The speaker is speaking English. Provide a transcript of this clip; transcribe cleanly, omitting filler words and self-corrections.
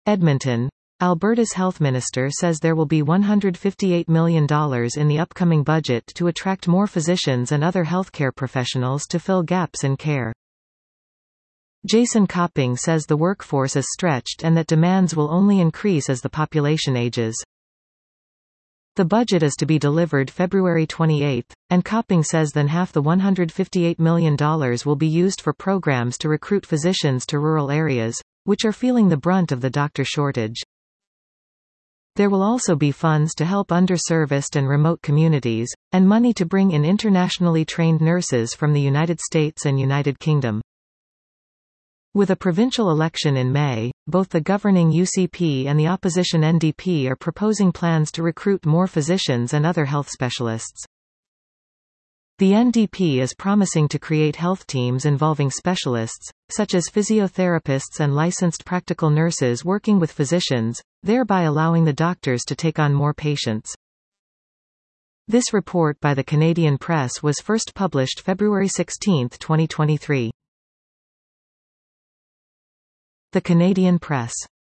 Edmonton. Alberta's health minister says there will be $158 million in the upcoming budget to attract more physicians and other healthcare professionals to fill gaps in care. Jason Copping says the workforce is stretched and that demands will only increase as the population ages. The budget is to be delivered February 28, and Copping says that half the $158 million will be used for programs to recruit physicians to rural areas, which are feeling the brunt of the doctor shortage. There will also be funds to help underserviced and remote communities, and money to bring in internationally trained nurses from the United States and United Kingdom. With a provincial election in May, both the governing UCP and the opposition NDP are proposing plans to recruit more physicians and other health specialists. The NDP is promising to create health teams involving specialists, such as physiotherapists and licensed practical nurses working with physicians, thereby allowing the doctors to take on more patients. This report by the Canadian Press was first published February 16, 2023. The Canadian Press.